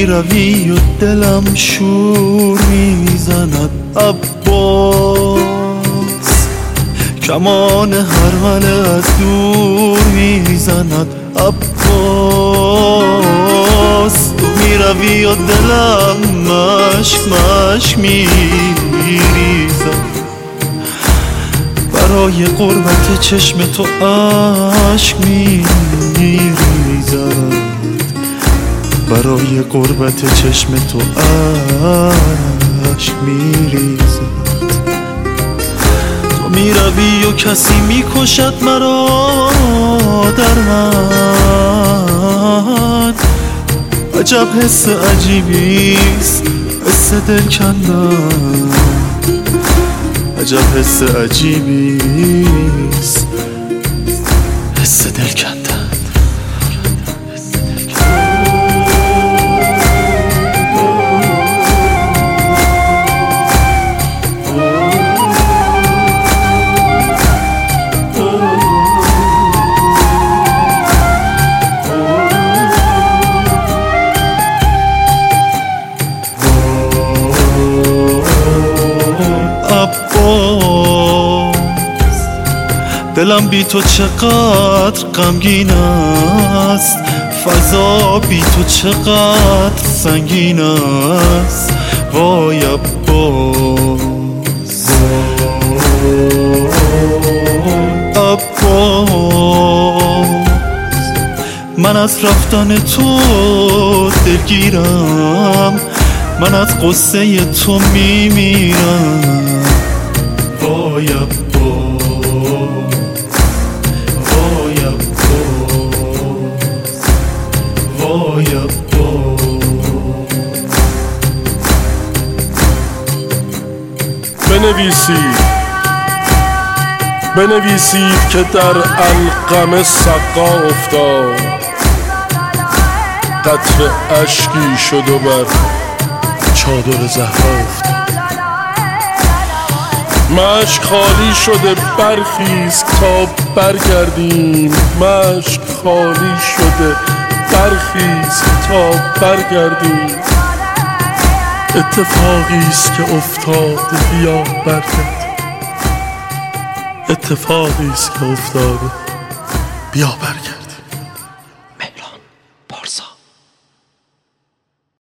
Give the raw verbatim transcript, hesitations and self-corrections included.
میروی و دلم شور میزند عباس، کمان هرمله از دور میزند عباس. تو میروی و دلم مشک مشک میریزد، برای قربت چشم تو عشق میریزد، برای قربت چشم تو عشق میریزد. تو میروی و کسی میکشد مرا در من، عجب حس عجیبیست حس دل کندن، عجب حس عجیبیست حس دل کندن. دلم بی تو چقدر غمگین است، فضا بی تو چقدر سنگین است. وای عباس، عباس، من از رفتن تو دلگیرم، من از قصه تو میمیرم. وای عباس، وای عباس. بنویسید بنویسید که در القمه سقا افتاد، قطره اشکی شد و بر چادر زهرا افتاد. مشک خالی شده برخیز تا برگردیم، مشک خالی شده برخیز تا برگردیم. اتفاقیست که افتاده بیا برگرد، اتفاقیست که افتاده بیا برگرد.